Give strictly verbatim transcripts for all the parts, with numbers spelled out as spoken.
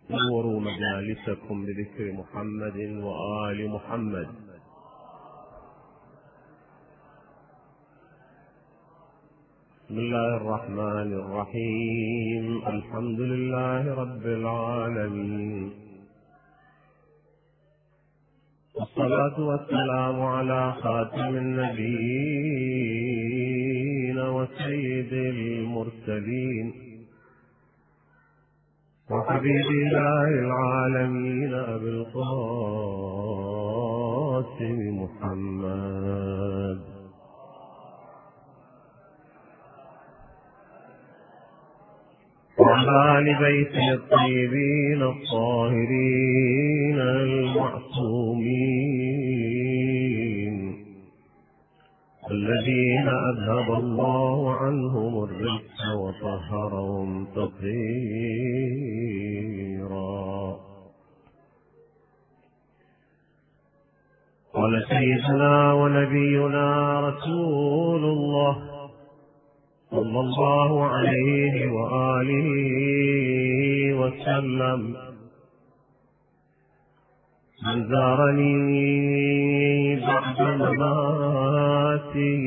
نوروا مجالسكم بذكر محمد وآل محمد. بسم الله الرحمن الرحيم. الحمد لله رب العالمين، والصلاة والسلام على خاتم النبيين وسيد المرسلين وحبيب الله العالمين أبي القاسم محمد، وعلى آل بيته الطيبين الطاهرين المعصومين الذين أذهب الله عنهم الرجس وطهرهم تطهيرا. قال سيدنا ونبينا رسول الله صلى الله عليه وآله وسلم: من زارني بعد مماتي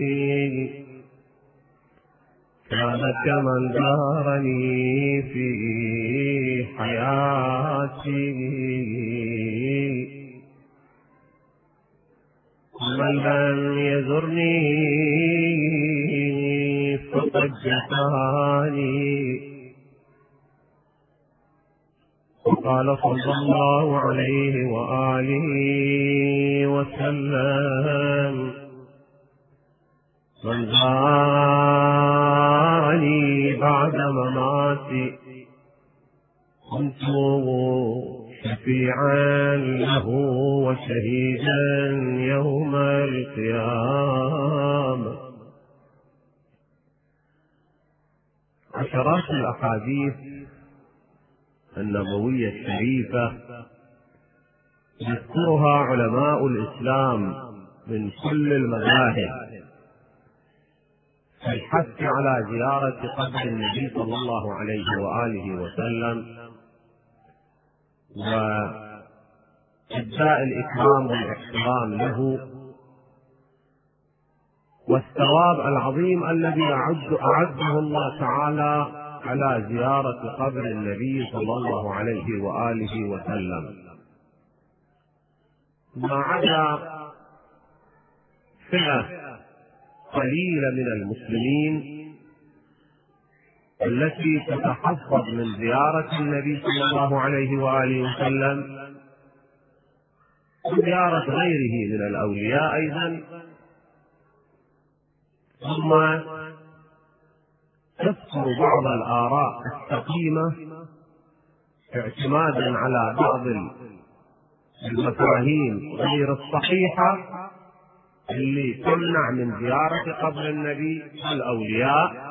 كان كمن زارني في حياتي، ومن لم يزرني فقد جفاني. وقال صلى الله عليه وآله وسلم: من زارني بعد مماتي كنت شفيعا له وشهيدا يوم القيامة. عشرات الأحاديث النبوية الشريفة يذكرها علماء الإسلام من كل المذاهب في الحث على زيارة قبر النبي صلى الله عليه وآله وسلم وإبداء الإكرام والاحترام له، والثواب العظيم الذي أعده الله تعالى على زيارة قبر النبي صلى الله عليه وآله وسلم. ما عدا فئة قليلة من المسلمين التي تتحفظ من زيارة النبي صلى الله عليه وآله وسلم وزيارة غيره من الأولياء أيضا، ثم تذكر بعض الآراء السقيمة اعتمادا على بعض المفاهيم غير الصحيحة اللي تمنع من زيارة قبر النبي الأولياء،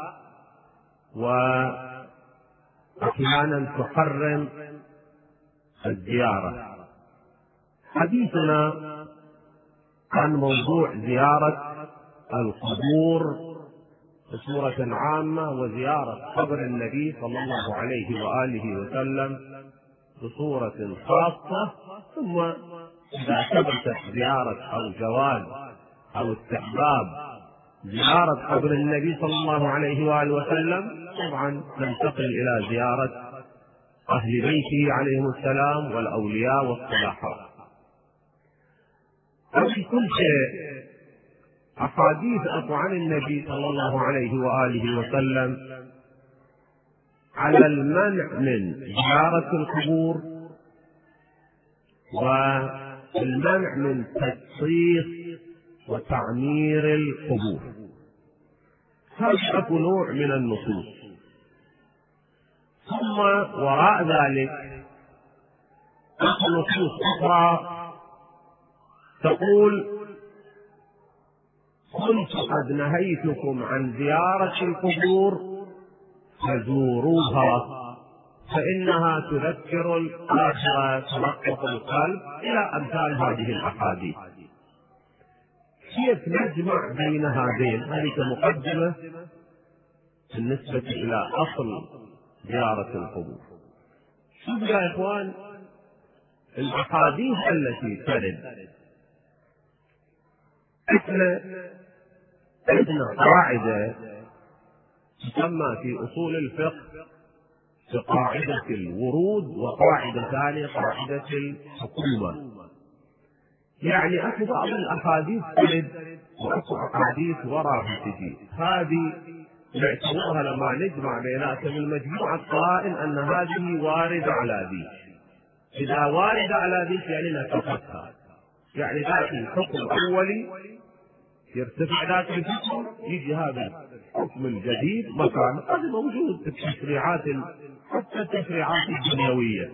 وأحيانا تحرم الزيارة. حديثنا عن موضوع زيارة القبور بصورة عامة وزيارة قبر النبي صلى الله عليه وآله وسلم بصورة خاصة، ثم إذا ثبتت زيارة أو جواز أو استحباب زيارة قبر النبي صلى الله عليه وآله وسلم طبعا ننتقل إلى زيارة أهل بيته عليهم السلام والأولياء والصلاحات. وفي كل شيء أحاديث عن النبي صلى الله عليه وآله وسلم على المنع من زيارة القبور والمنع من تجصيص وتعمير القبور. هذا نوع من النصوص. ثم وراء ذلك نصوص أخرى تقول: كنت قد نهيتكم عن زيارة القبور فزوروها فإنها تذكر الآخرة ترقق القلب، إلى أمثال هذه الأحاديث. كيف نجمع بين هذين؟ هذه مقدمة بالنسبة إلى أصل زيارة القبور. شوف يا إخوان الأحاديث التي ترد، إحنا عندنا قاعدة تسمى في أصول الفقه بقاعدة الورود، وقاعدة ثانية قاعدة الحكومة. يعني أكو بعض الأحاديث ترد وأكو أحاديث وراها تجي، هذه نعتبرها لما نجمع بيناتهم المجموعة القائل أن هذه واردة على ذيك. إذا واردة على ذيك يعني نتفتها، يعني ذات الحكم الأولي يرتفع ذات الحكم، يجي هذا الحكم الجديد مكان هذا موجود في التشريعات حتى التشريعات الدنيوية.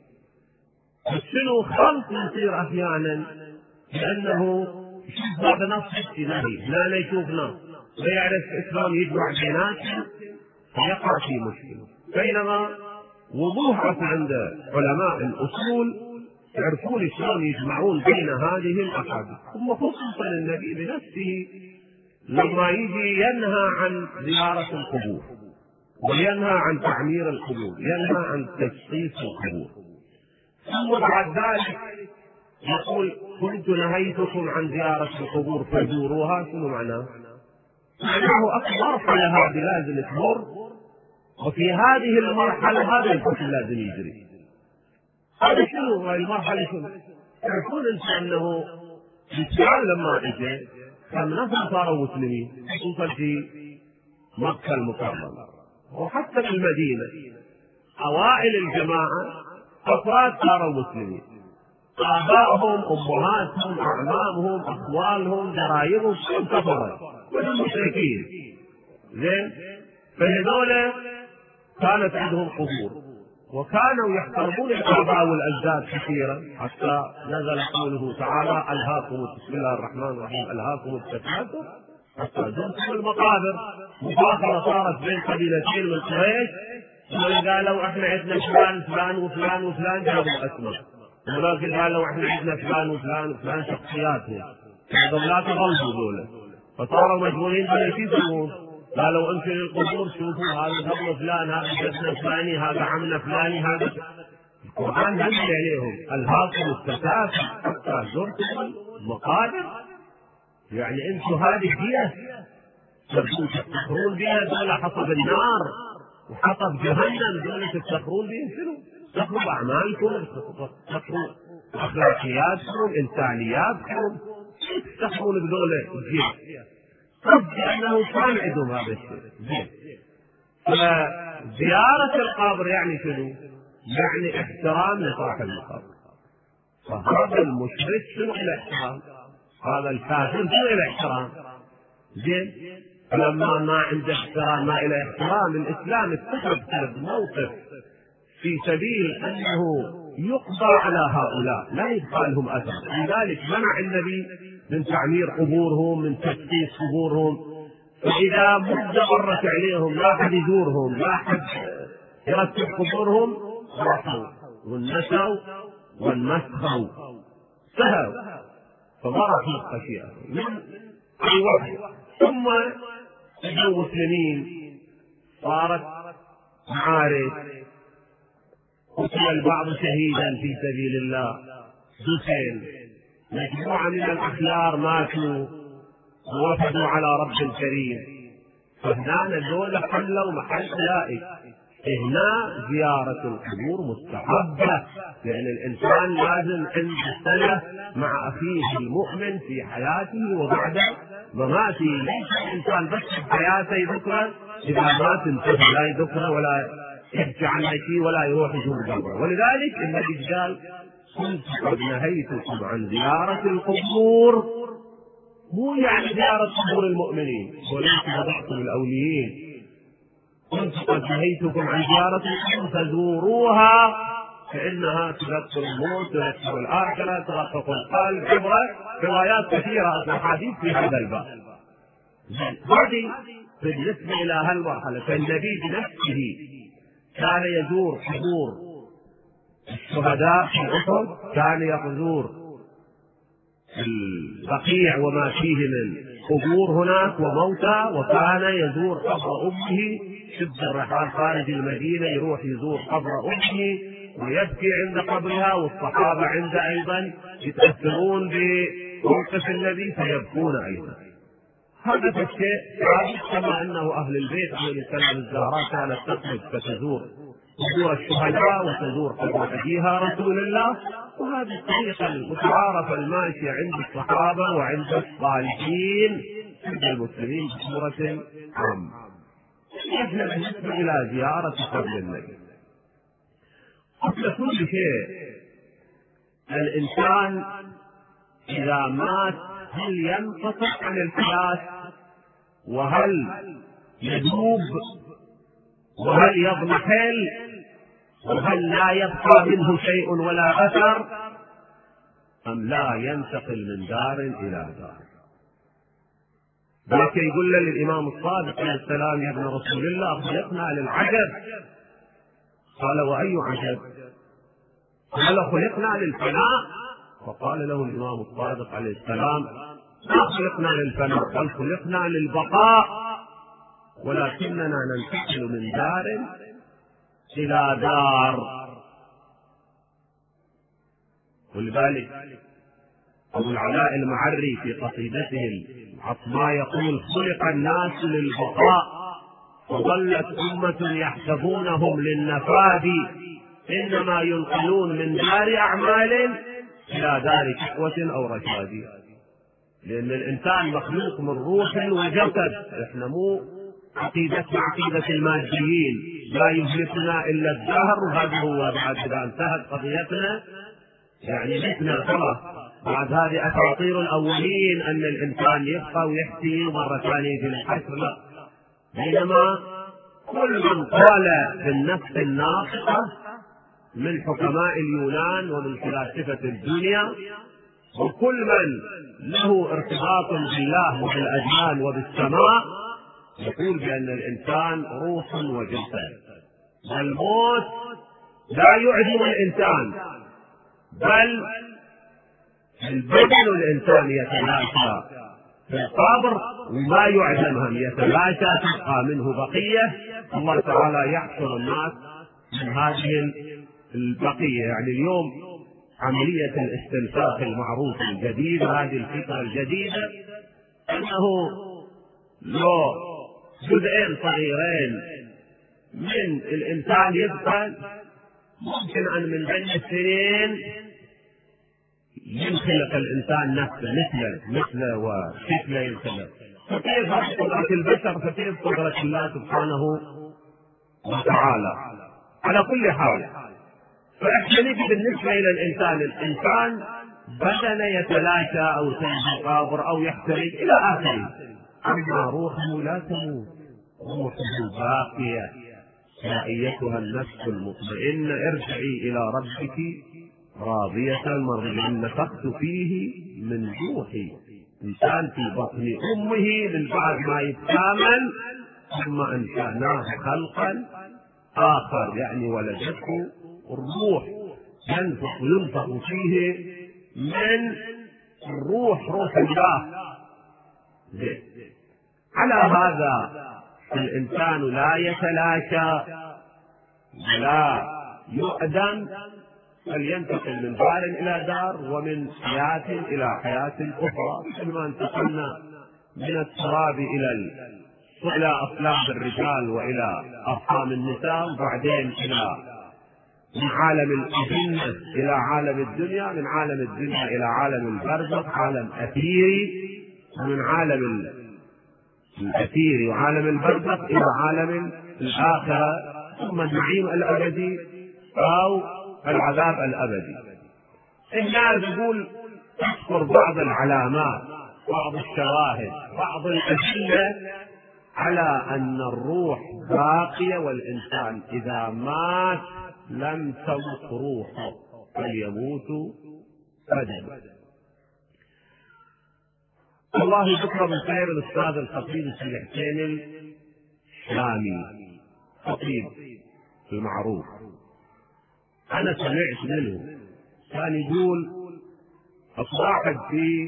شنو خلط يصير أحيانا لأنه يشوف هذا نص اجتماعي، لا يشوف نص ويعرف شلون يجمع بيناتهم فيقع في مشكلة. بينما وضوح عند علماء الأصول يعرفون شلون يجمعون بين هذه الأحاديث. ثم خصوصا النبي بنفسه لما يجي ينهى عن زيارة القبور وينهى عن تعمير القبور، ينهى عن تجسيس القبور، ثم بعد ذلك يقول كنت نهيتكم عن زيارة القبور فزوروها. شنو معناه؟ معناه أكبر مرحلة هذه لازم تمر، وفي هذه المرحلة هذا الحكم لازم يجري. هذا شنو هاي المرحلة؟ شنو تعرفون انتم انه الاسلام لما اجى كم نفر صاروا مسلمين، خصوصا في مكة المكرمة وحتى في المدينة. اوائل الجماعة افراد صاروا مسلمين، ابائهم امهاتهم اعمامهم اخوالهم جرايمهم كلهم كفروا كلهم مشركين. زين، فهذول كانت عندهم قبور وكانوا يحترمون الآباء والأجداد كثيرا، حتى نزل قوله تعالى ألهاكم، بسم الله الرحمن الرحيم، ألهاكم التكاثر حتى زرتم المقابر. مفاخرة صارت بين قبيلتين من قريش، قالوا احنا عندنا فلان فلان وفلان وفلان جابوا الأسماء، ولكن قالوا احنا عندنا فلان وفلان وفلان شخصياتهم، قالوا لا تغلطوا ذولا، فصاروا مجبورين بأن يسوون. قالوا انتم للقبور شوفوا هذا قبل فلان، هذا جدنا فلاني، هذا عمنا فلاني، هذا القرآن نزل عليهم ألهاكم التكاثر حتى زرتم المقابر. يعني انتم هذه هي تفتخرون بها، دول حطب النار وحطب جهنم، دول تفتخرون بهم. شنو؟ تفتخروا بأعمالكم، تفتخروا بأخلاقياتكم، إنسانياتكم، تفتخرون بدول الجيش لأنه كان عندهم هذا الشيء. فزيارة القبر يعني شنو؟ يعني احترام لصاحب القبر. فهذا المشرك شنو إلى احترام؟ هذا الكافر شنو إلى احترام؟ زين، فلما ما عنده احترام ما إلى احترام، الإسلام اتخذ موقف في سبيل أنه يقضى على هؤلاء لا يبقى لهم أثر. لذلك منع النبي من تعمير قبورهم، من تجسيس قبورهم. فإذا مدة مرت عليهم لا أحد يزورهم، لا أحد يرتب قبورهم، راحوا والنسوا والمسخوا سهوا، فضرب في الخشية من الوحي. ثم اجوا مسلمين، صارت معارك، قتل البعض شهيدا في سبيل الله، دفن، مجموعة من الأخيار ماتوا ووفدوا على رب الكريم. فهنا دول حلوا محل أولئك. هنا زيارة القبور مستحبة، لأن الإنسان لازم عند الصلة مع أخيه المؤمن في حياته وبعد مماته. ليس الإنسان بس في حياته يذكره، إذا مات انتهى لا يذكره ولا يحكي عن شيء ولا يروح يزور قبره. ولذلك النبي قال كنت قد نهيتكم عن زيارة القبور، مو يعني زيارة قبور المؤمنين ولكن وضعتم الأوليين. كنت قد نهيتكم عن زيارة القبور فزوروها فإنها تذكر الموت، تذكر الآخرة، ترقق القلب، عبرة. روايات كثيرة أحاديث في هذا الباب. هذه بالنسبة إلى هالمرحلة. فالنبي بنفسه كان يزور قبور الشهداء في أحد، كان يزور البقيع وما فيه من قبور هناك وموتى، وكان يزور قبر أمه، شد الرحال خارج المدينة يروح يزور قبر أمه ويبكي عند قبرها، والصحابة عند أيضا يتأثرون بموقف النبي فيبكون أيضا. هذا الشيء ثابت، كما أنه أهل البيت عليه السلام الزهراء كانت تخرج فتزور قبور الشهداء وتزور قبر أبيها رسول الله، وهذه الطريقة المتعارفة الماشية عند الصحابة وعند الصالحين عند المسلمين بصورة عامة. احنا بالنسبة إلى زيارة قبر النبي، قبل كل شيء الإنسان إذا مات هل ينقطع عن الحياة وهل يذوب وهل يضمحل وهل لا يبقى منه شيء ولا أثر، أم لا ينتقل من دار إلى دار؟ ذلك يقول للإمام الصادق عليه السلام: يا ابن رسول الله خلقنا للعجب. قال: وأي عجب؟ قال: خلقنا للفناء. فقال له الإمام الصادق عليه السلام: ما خلقنا للفناء، بل خلقنا للبقاء، ولكننا ننتقل من دار إلى دار. ولذلك أبو العلاء المعري في قصيدته العطماء يقول: خلق الناس للبقاء وظلت أمة يحسبونهم للنفاد، إنما ينقلون من دار أعمال إلى دار شقوة أو رشاد. لأن الإنسان مخلوق من روح وجسد، إحنا مو عقيدتنا عقيدة الماديين، لا يهلكنا إلا الدهر، وهذا هو بعد إذا انتهت قضيتنا يعني متنا خلاص. بعد هذه أساطير الأولين أن الإنسان يبقى ويحكي مرة ثانية في الحشر، لا. بينما كل من قال بالنفس الناطقة من حكماء اليونان ومن فلاسفة الدنيا وكل من له ارتباط بالله وبالأديان وبالسماء يقول بأن الإنسان روح وجسد، والموت لا يعدم الإنسان، بل البدن الإنسان يتلاشى في القبر وما يعدم، هم يتلاشى تبقى منه بقية. الله تعالى يحشر الناس من هذه البقية. يعني اليوم عملية الاستنساخ المعروفة الجديدة، هذه الفكرة الجديدة، أنه لو جزئين صغيرين من الإنسان يبقى ممكن أن من بين السنين ينخلق الإنسان نفسه مثله مثله وشكله ينخلق. فكيف قدرة البشر، فكيف قدرة الله سبحانه وتعالى. على كل حال، فإحنا نجي بالنسبة إلى الإنسان، الإنسان بدن يتلاشى أو يتقابر أو يحترق إلى آخره، أما روحه لا تموت، روحه باقية. يا أيتها النفس المطمئنة ارجعي إلى ربك راضية مرضية، نفخت فيه من روحي. إنسان في بطن أمه من بعد ما يتكامل ثم أنشأناه خلقا آخر، يعني ولدته الروح، ينفخ ينفخ فيه من الروح، روح الله. على هذا الإنسان لا يتلاشى ولا يؤدم، بل ينتقل من دار إلى دار ومن حياة إلى حياة أخرى، كما انتقلنا من التراب إلى إلى أصلاب الرجال وإلى أرحام النساء، وبعدين إلى من عالم الجنة إلى عالم الدنيا، من عالم الدنيا إلى عالم البرزخ، عالم أثيري، ومن عالم الأثيري وعالم البرزخ إلى عالم الآخرة، ثم النعيم الأبدي أو العذاب الأبدي. هنا نقول تذكر بعض العلامات، بعض الشواهد، بعض الأدلة على أن الروح باقية، والإنسان إذا مات لم تمت روحه بل يموت بدنه. الله يذكر بالخير الأستاذ الخطيب السلحتين الشامي، خطيب المعروف، أنا سمعت منه كان يقول أصبحت في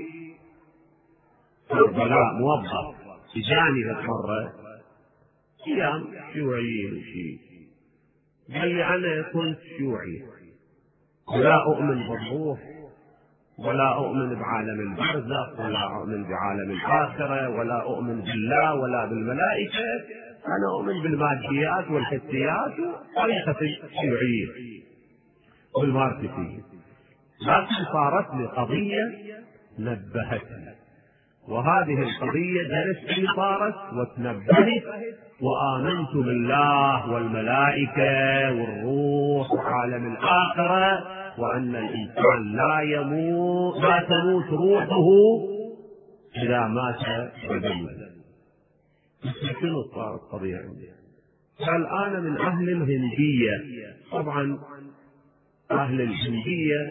كربلاء موظف إجاني مرة أيام شيوعيين وشي، قال لي أنا كنت شيوعي ولا أؤمن بالروح ولا أؤمن بعالم البرزخ ولا أؤمن بعالم الآخرة ولا أؤمن بالله ولا بالملائكة، أنا أؤمن بالماديات والحسيات وطريقة الشيوعية والماركسية. لكن صارت لي قضية نبهتني، وهذه القضية درست لي صارت وتنبهت وآمنت بالله والملائكة والروح وعالم الآخرة، وأن الإنسان لا يموت لا تموت روحه إذا مات بدنه. شنو صارت قضية عندي؟ قال أنا من أهل الهندية. طبعا أهل الهندية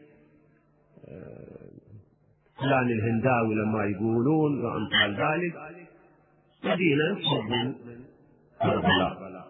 فلان الهنداوي لما يقولون وأمثال ذلك، مدينة من كربلاء.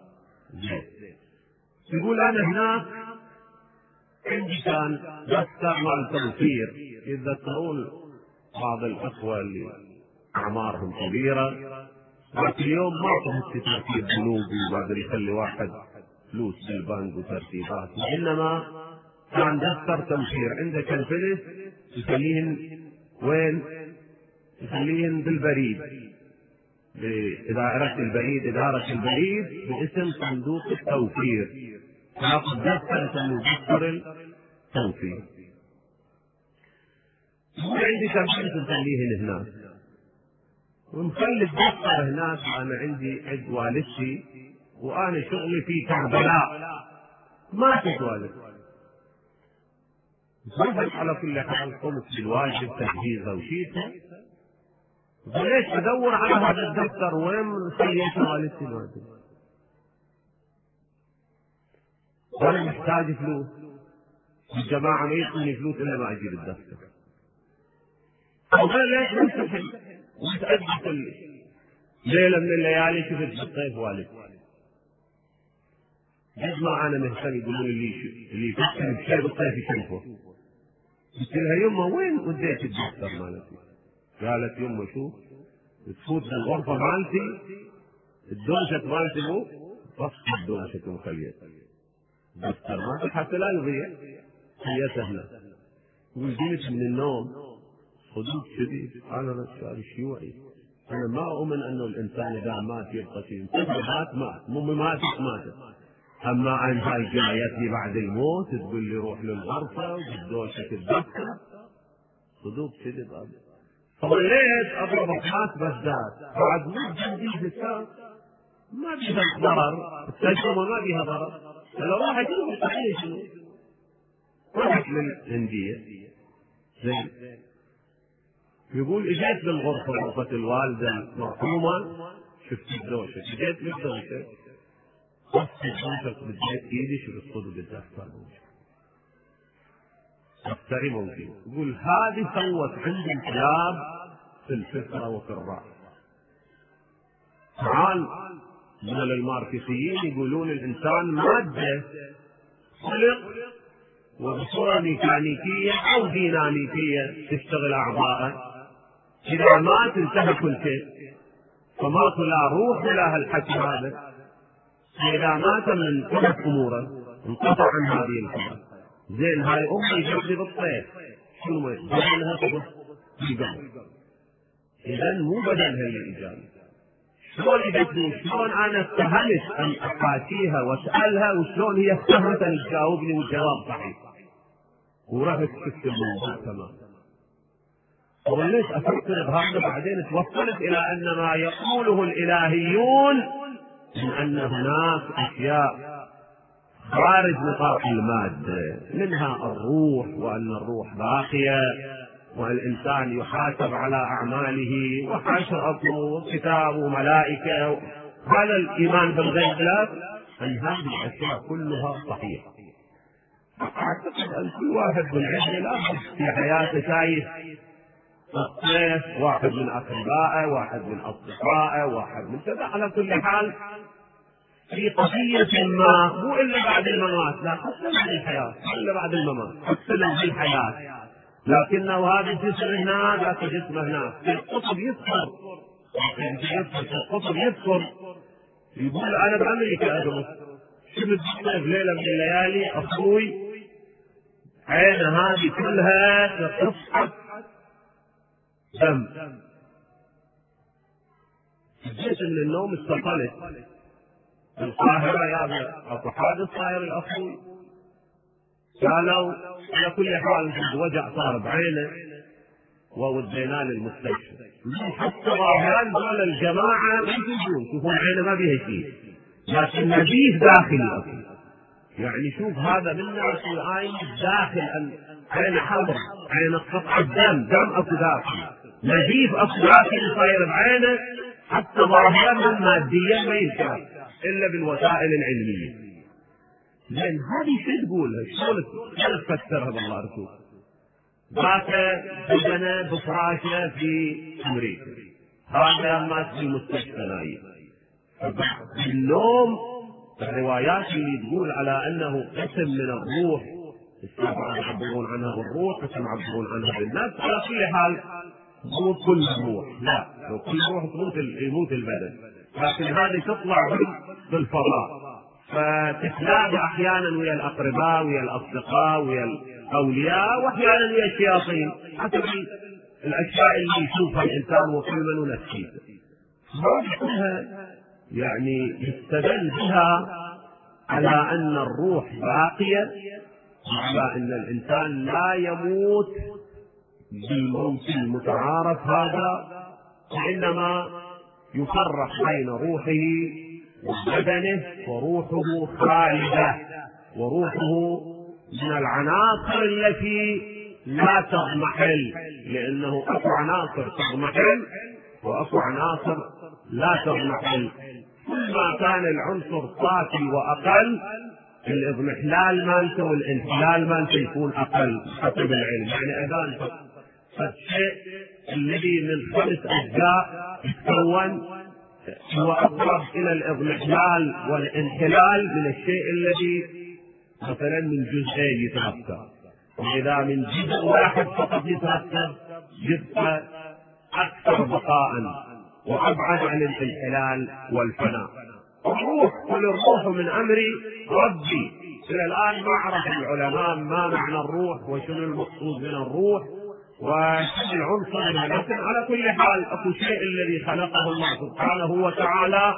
يقول أنا هناك عندي كان دفتر مال توفير، يتذكرون بعض الأخوة اللي أعمارهم كبيرة، لكن اليوم ما تهت ترتيب بنوكي وبعدين يخلي واحد فلوس بالبنك وترتيبات، إنما كان دفتر توفير عندك الفلس يخليهن وين؟ يخليهن بالبريد، بإدارة البريد إدارة البريد باسم صندوق التوفير، تاخذ دفتر يسموه دفتر التوفير. عندي كم نخليهن هناك ونخلي الدفتر هناك. أنا عندي عند والدتي وأنا شغلي في كربلاء ما تتوالد، صحت على كل حال قمت بالواجب تجهيزها وشيتها، وليش أدور على هذا الدفتر وين خليته والدتي ما أدري، وأنا محتاج فلوس، الجماعة ما يعطوني فلوس إلا ما أجيب الدفتر. وأنا ليش مستحيل ومتأدب كل ليلة من الليالي شفت بالطيف والدتي، قد ما أنا مهتم يقولون لي اللي يفكر بشيء بالطيف يشوفه. قلت لها يمه وين وديت الدفتر مالتي؟ قالت يمه شوف تفوت بالغرفة مالتي الدوشة مالتي مو فصل الدوشة وخليت الدفتر مالتي حتى لا يضيع، خليته هنا. وقمت من النوم صدوق شديد، أنا رجال شيوعي، أنا ما أؤمن أنه الإنسان إذا مات يبقى شيء، مات مات مو ماتت ماتت، أما أن هاي جايتني بعد الموت تقول لي روح للغرفة وبالدوشة الدفتر، صدوق شديد. فظليت أضرب أبحاث بغداد بعد مدة جديدة ما بيها ضرر، التجربة ما بيها ضرر، لو واحد يقول صحيح شنو؟ رحت للهندية زين، يقول اجيت للغرفة غرفة الوالدة المرحومة، شفت الدوشة، اجيت للدوشة قصت الدوشة بديت ايدي شفت صدق الدفتر دفتري موجود. يقول هذه سوت عندي انقلاب في الفكرة وفي الرأي. تعال من الماركسيين يقولون الإنسان مادة خلق وبصورة ميكانيكية أو ديناميكية تشتغل أعضاءه، إذا مات انتهى كل شيء، فماكو لا روح ولا هالحكي هذا، إذا مات من ثلاث أموره انقطع عن هذه الحياة. زين هاي أمي جبلي بالطيف شنو بدنها تبص بالقبر، إذن مو بدنها اللي إجابة. شلون إجابني؟ شلون أنا اتهمت أن أحاكيها وأسألها وشلون هي افتهمت أن تجاوبني والجواب صحيح، ورحت شفت الموضوع تمام. وليش أفكر بهذا؟ بعدين توصلت إلى أن ما يقوله الإلهيون من أن هناك أشياء خارج نطاق المادة، منها الروح، وأن الروح باقية، والإنسان يحاسب على أعماله وحشر وكتاب وملائكة. هذا الإيمان بالغيب، لا أن هذه الأشياء كلها صحيحة. أعتقد أن كل واحد من عندنا في حياته شايف الطيف، واحد من أقربائه، واحد من أصدقائه، واحد من كذا، على كل حال في قضية ما مو إلا بعد الممات، لا حتى بعد الحياة، إلا بعد الممات، حتى لو في الحياة، لكنه هذا الجسم هنا ذاك الجسم هنا. في القطب يذكر في القطب يذكر يقول أنا بأمريكا أدرس، شفت في ليلة من الليالي أخوي عين هذه كلها تصحب دم، جيت من النوم استيقظت القاهرة يا أبو حادث صاير الأخوي، قالوا على كل حال وجع صار بعينه ووديناه للمستشفى. حتى ظاهرا دول الجماعة ما يجوزون يشوفون عينه ما بيها شيء، لكن نزيف داخلي أخي. يعني شوف هذا بالناس العين داخل عين حمر، عين قطع الدم، دم اكو داخل، نزيف اكو داخل صاير بعينه، حتى ظاهرا ماديا ما ينشاف الا بالوسائل العلميه. زين هذه شو تقولها؟ شلون تفسرها بالله رسول؟ ذاك بدنا بفراشه في امريكا، هذا مات في المستشفى نايم، النوم الروايات اللي تقول على انه قسم من الروح، الشافعية يعبرون عنها بالروح، قسم يعبرون عنها بالنفس، على كل حال مو كل الروح، لا، لو كل روح تموت يموت البدن، لكن هذه تطلع بالفضاء، فتتلاقى احيانا ويا الاقرباء ويا الاصدقاء ويا الاولياء، واحيانا ويا الشياطين، حسب الاشياء اللي يشوفها الانسان وكل من نفسيته. يعني يستدل بها على أن الروح باقية، على أن الإنسان لا يموت بالموت المتعارف هذا، وإنما يفرق بين روحه وبدنه، وروحه خالدة، وروحه من العناصر التي لا تضمحل، لأنه أكو عناصر تضمحل وأكو عناصر لا تضمحل. كلما كان العنصر طافي واقل الاضمحلال مالته والانحلال مالته يكون اقل حسب العلم. يعني اذا الشيء الذي من خمس اجزاء يتكون هو اقرب الى الاضمحلال والانحلال من الشيء الذي مثلا من جزئين يتركب، واذا من جزء واحد فقط يتركب يبقى اكثر بقاء وأبعد عن الانحلال والفناء. الروح قل الروح من أمري ربي. إلى الآن ما عرف العلماء ما معنى الروح وشنو المقصود من الروح وشنو العنصر، لكن على كل حال أكو شيء الذي خلقه الله سبحانه وتعالى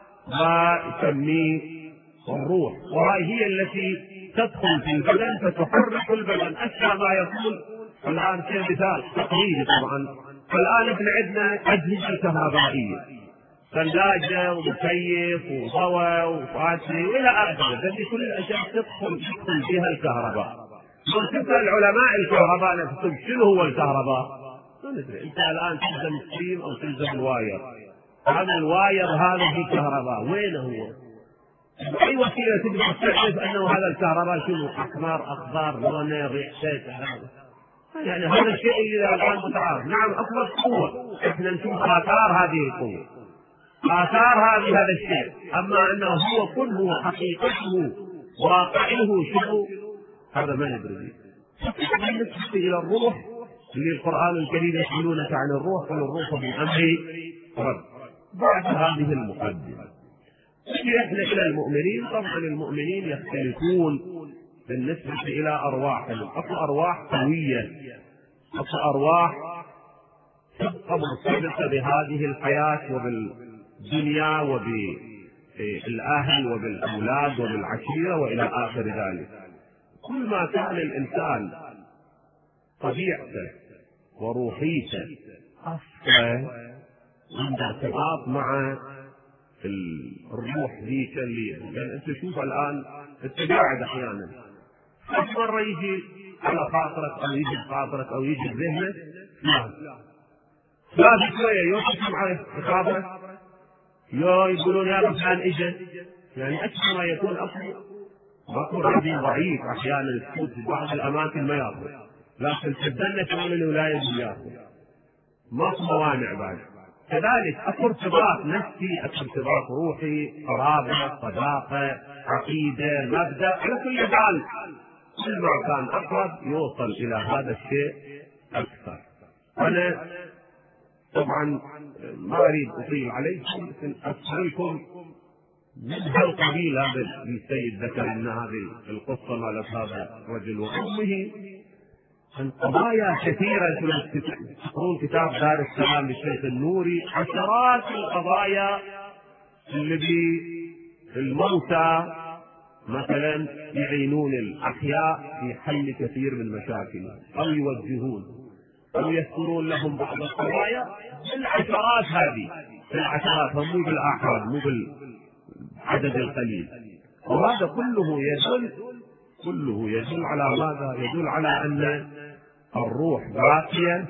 ويسميه الروح، وهي هي التي تدخل في البدن فتحرك البدن أشياء ما يكون. الآن كمثال تقريبي طبعا، فالآن احنا عندنا أجهزة كهربائية، ثلاجة ومكيف وهواء وفاتري وإلى آخره، هذه كل الأشياء تدخل تدخل فيها الكهرباء. لو تسأل علماء الكهرباء نفسهم شنو هو الكهرباء؟ ما ندري. أنت الآن تلزم السيم أو تلزم الواير، هذا الواير هذا في كهرباء، وين هو؟ أي وسيلة تقدر تعرف أنه هذا الكهرباء شنو؟ أحمر أخضر لونه ريحته هذا، يعني هذا الشيء اللي الآن متعارف. نعم أكبر قوة، احنا نشوف آثار هذه القوة، آثار هذه هذا الشيء، أما أنه هو كل هو حقيقته واقعه شنو هذا ما ندري. بالنسبة إلى الروح اللي القرآن الكريم يسألونك عن الروح قل الروح من أمر رب. بعد هذه المقدمة نجي احنا إلى المؤمنين. طبعا المؤمنين يختلفون بالنسبة إلى أرواحهم، أكو أرواح قوية، أكو أرواح تبقى مرتبطة بهذه الحياة وبالدنيا وبالأهل وبالأولاد وبالعشيرة وإلى آخر ذلك. كل ما كان الإنسان طبيعته وروحيته أصلا عند ارتباط مع الروح ذيك اللي يعني أنت تشوف الآن أنت قاعد أحيانا مرة يجي على خاطرك أو يجي بخاطرك أو يجي بذهنك لا لا شوية يوصف على خاطرك يو يقولون يا فلان إجا، يعني أكثر ما يكون أصلا ماكو رجل ضعيف أحيانا تفوت في بعض الأماكن ما يأخذ، لكن تدلك كمان الولاية يأخذ، ماكو موانع بعد. كذلك أكو ارتباط نفسي، أكو ارتباط روحي، قرابة، صداقة، عقيدة، مبدأ، على كل حال كل ما كان أقرب يوصل إلى هذا الشيء أكثر. أنا طبعا ما أريد أطيل عليكم، لكن أسألكم من هالقبيل هذا السيد ذكر ان هذه القصه مالت هذا الرجل وامه عن قضايا كثيره. تقرون كتاب دار السلام للشيخ النوري، عشرات القضايا الذي الموتى مثلا يعينون الاحياء في حل كثير من مشاكلهم او يوجهون او يذكرون لهم بعض القضايا بالعشرات. هذه بالعشرات، مو بالاحاد، مو بالعدد القليل. وهذا كله يدل كله يدل على ماذا؟ يدل على ان الروح باقيه،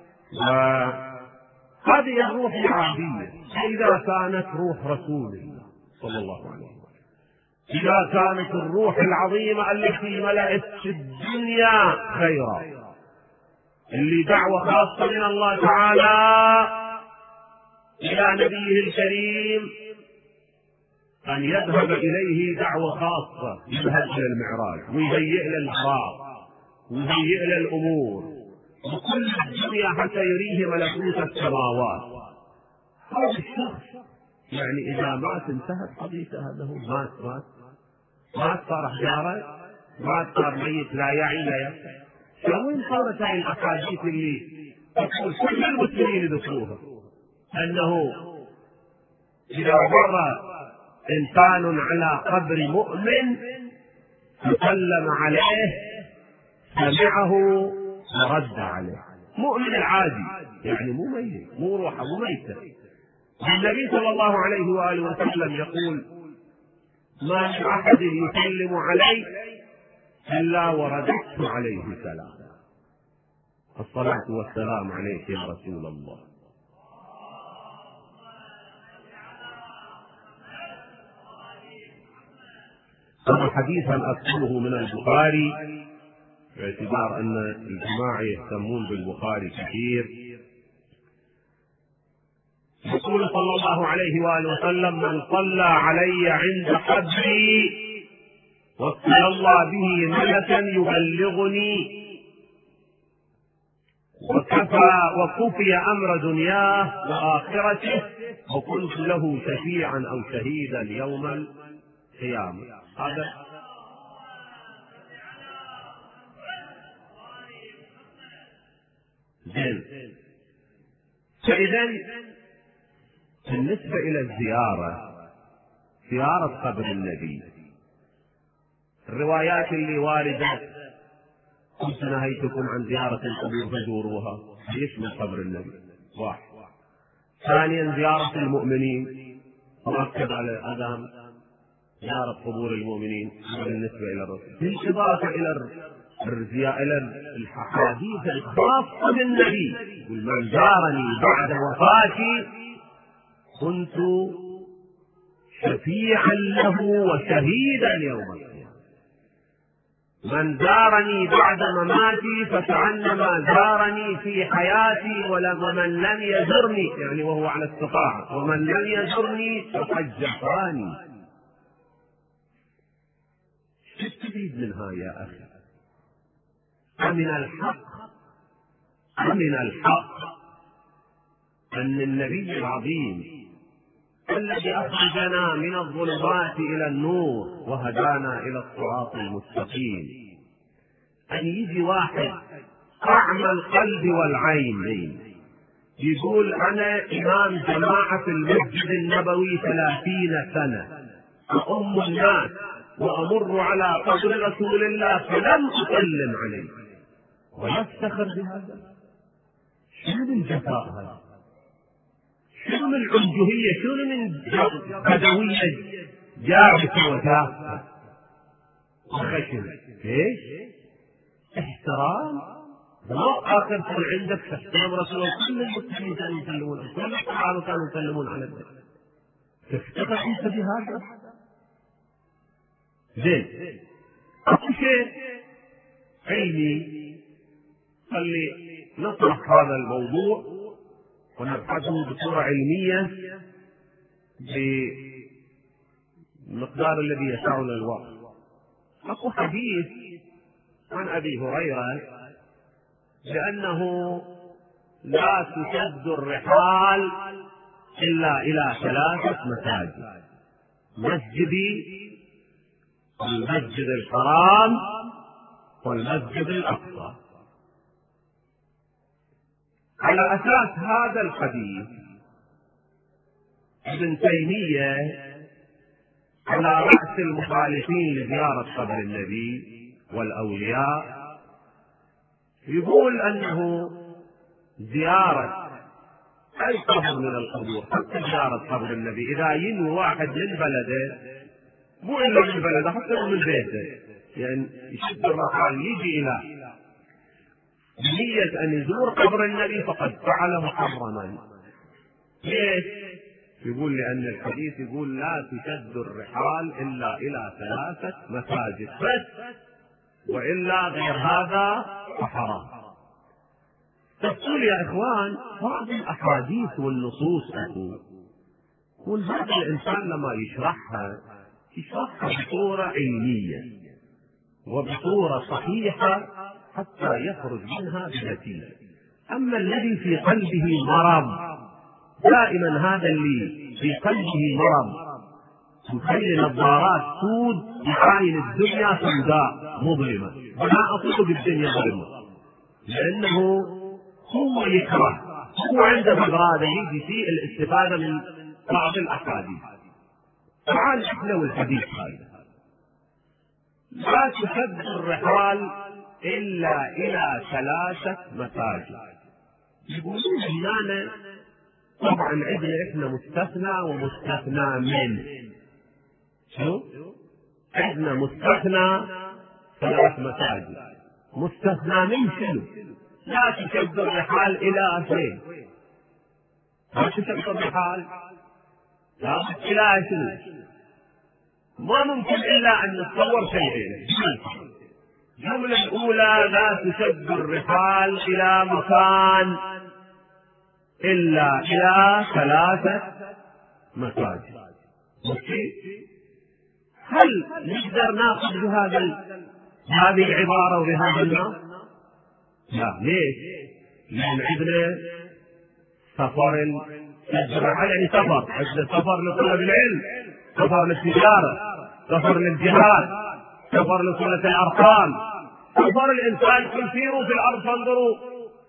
وهذه الروح العاديه اذا كانت روح رسول الله صلى الله عليه وسلم، إذا كانت الروح العظيمة التي ملأت الدنيا خيرا، اللي دعوة خاصة من الله تعالى إلى نبيه الكريم أن يذهب إليه دعوة خاصة، يذهب إلى المعراج ويهيئ له الحراب ويهيئ له الأمور وكل الدنيا حتى يريه ملكوت السماوات. هذا الشخص يعني إذا مات انتهت قضيته، هذا مات مات مات صار حجارة، مات صار ميت لا يعي لا يفهم. وين صارت هذه الأحاديث اللي تقول كل المسلمين يذكروها أنه إذا مر إنسان على قبر مؤمن فسلم عليه سمعه ورد عليه؟ مؤمن العادي يعني مو ميت، مو روحه مو ميتة. النبي صلى الله عليه وآله وسلم يقول: ما من أحد يسلم علي إلا ورددت عليه سلام. الصلاة والسلام عليك يا رسول الله. هذا حديثا أذكره من البخاري باعتبار أن الجماعة يهتمون بالبخاري كثير. يقول صلى الله عليه وآله وسلم: من صلى علي عند قبري وكل الله به ملكا يبلغني وكفى وكفي أمر دنياه وآخرته وكنت له شفيعا أو شهيدا يوم القيامة. هذا زين. فإذا بالنسبة إلى الزيارة، زيارة قبر النبي، الروايات اللي واردة: كنت نهيتكم عن زيارة القبور فزوروها، يشمل قبر النبي. واحد. ثانيا زيارة المؤمنين، مؤكد على عدم زيارة قبور المؤمنين بالنسبة إلى الرسول، بالإضافة إلى إلى الأحاديث الخاصة بالنبي: من زارني بعد وفاتي كنت شفيعا له وشهيدا يوم القيامة. من زارني بعد مماتي فكأنما زارني في حياتي، ومن لم يزرني يعني وهو على استطاعة، ومن لم يزرني فقد جفاني. شو تريد منها يا أخي؟ أمن الحق أمن الحق أن النبي العظيم الذي أخرجنا من الظلمات إلى النور وهدانا إلى الصراط المستقيم، أن يجي واحد أعمى القلب والعين يقول: أنا إمام جماعة في المسجد النبوي ثلاثين سنة، أؤم الناس وأمر على قبر رسول الله فلم أسلم عليه، ويفتخر بهذا؟ شنو من جفاء هذا؟ شنو من العنجهية؟ شنو من بدوية جارفة وجافة وخشنة؟ ايش؟ احترام؟ ما آخر كان عندك تحترم رسول الله. كل المسلمين كانوا يسلمون، كل الصحابة كانوا يسلمون على النبي، تفتخر أنت بهذا؟ زين. أكو شيء علمي خلي نطرح هذا الموضوع ونبحثه بصورة علمية بمقدار الذي يسعنا الوقت. أكو حديث عن أبي هريرة بأنه لا تشد الرحال إلا إلى ثلاثة مساجد: مسجدي المسجد الحرام والمسجد الأقصى. على أساس هذا الحديث ابن تيمية على رأس المخالفين لزيارة قبر النبي والأولياء يقول أنه زيارة أي قبر من القبور، حتى زيارة قبر النبي إذا ينوي واحد من بلده، مو إلا من بلده حتى من بيته، يعني يشد الرحال يجي إلى بنية أن يزور قبر النبي فقد فعل محرما. ليش؟ يقول لأن الحديث يقول لا تشد الرحال إلا إلى ثلاثة مساجد بس، وإلا غير هذا فحرام. تقول يا إخوان بعض الأحاديث والنصوص أقول يقول هذا الإنسان لما يشرحها يشرحها بصورة علمية وبصورة صحيحة حتى يخرج منها بنتيجة. أما الذي في قلبه مرض، دائما هذا اللي في قلبه مرض يخلي نظارات سود يعاين الدنيا سوداء مظلمة، ولا أطلق الدنيا ظلمة، لأنه هو يكره، هو عنده إرادة يجي في الاستفادة من بعض الأحاديث. تعال احنا والحديث هذا لا تشد الرحال إلا إلى ثلاثة مساجد. يقولون هنا طبعا عندنا احنا مستثنى ومستثنى من شو؟ عندنا مستثنى ثلاث مساجد، مستثنى من شنو؟ لا تشد الرحال إلى اثنين، لا تشد الرحال لا إلى شنو؟ ما ممكن إلا أن نتصور شيئين. الجملة الأولى لا تشد الرحال إلى مكان إلا إلى ثلاثة مساجد. هل نقدر ناخذ بهذا هذه العبارة وبهذا النص؟ لا. ليش؟ لأن عندنا سفر الرحال يعني سفر، عندنا سفر لطلب العلم، سفر للتجارة، سفر للجهاد، سفر لصلة الأرحام، سفر الإنسان يسيروا في الأرض. فانظروا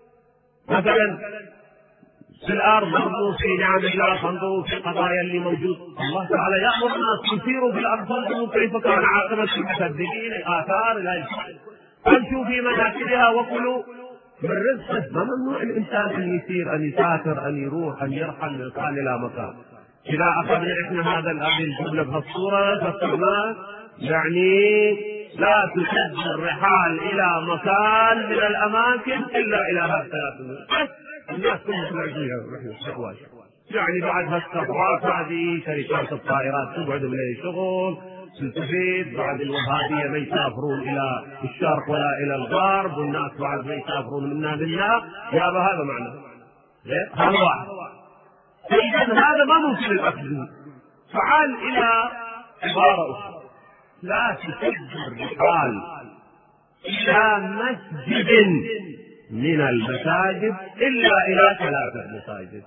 مثلا في الأرض، انظروا في نعم الله، فانظروا في قضايا اللي موجود. الله تعالى يأمر الناس يسيروا في الأرض، فانظروا كيف كان عاقبة المكذبين، الآثار إلى فامشوا في مناكبها وكلوا من رزقه. ما ممنوع الإنسان أن يسير، أن يسافر، أن يروح، أن يرحل من مكان إلى مكان. إذا أخذنا إحنا هذا هذه الجملة بهالصورة فصرنا يعني لا تشد الرحال إلى مكان من الأماكن إلا إلى هالثلاث. الناس كلها تلاقيها يعني بعد هالسفرات هذه شركات الطائرات تقعد من الشغل تستفيد، بعد الوهابية ما يسافرون إلى الشرق ولا إلى الغرب، والناس بعد ما يسافرون منا لله. يا هذا معنى هذا واحد. إذا هذا ما ممكن الأخذ. فعال إلى عبارة أخرى لا تشد الرحال إلى مسجد من المساجد إلا إلى ثلاثة مساجد،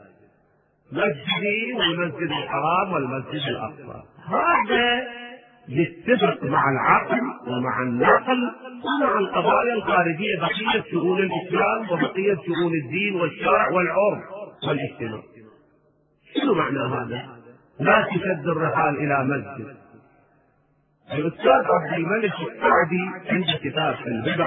مسجدي والمسجد الحرام والمسجد الأقصى. هذا يتفق مع العقل ومع النقل ومع القضايا الخارجية، بقية شؤون الإسلام وبقية شؤون الدين والشرع والعرف والاجتماع. شنو معنى هذا؟ لا تشد الرحال إلى مسجد. الأستاذ عبد الملك السعدي عنده كتاب البدع،